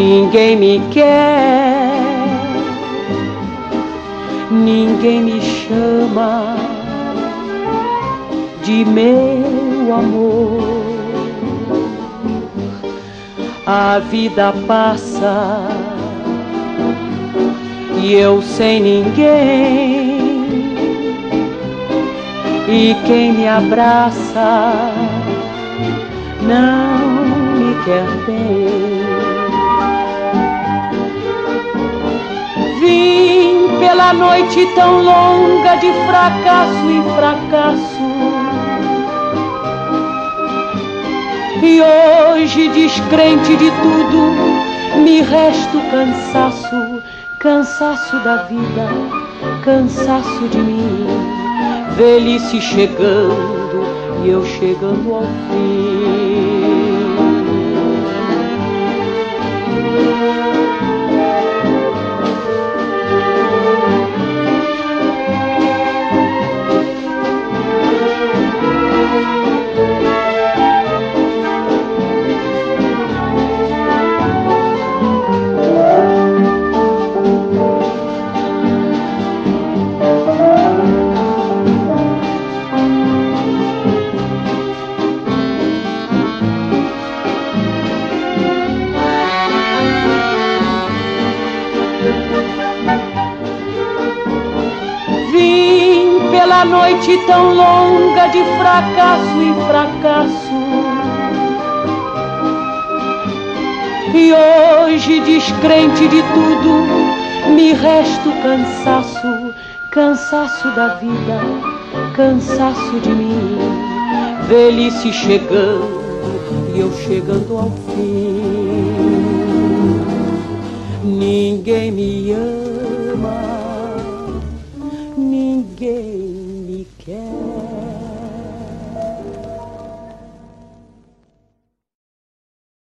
Ninguém me quer, ninguém me chama de meu amor. A vida passa e eu sem ninguém, e quem me abraça não me quer bem. Vim pela noite tão longa de fracasso em fracasso, e hoje, descrente de tudo, me resta o cansaço, cansaço da vida, cansaço de mim. Velhice chegando e eu chegando ao fim. Vim pela noite tão longa de fracasso em fracasso, e hoje, descrente de tudo, me resta o cansaço, cansaço da vida, cansaço de mim. Velhice chegando e eu chegando ao fim. Ninguém me ama,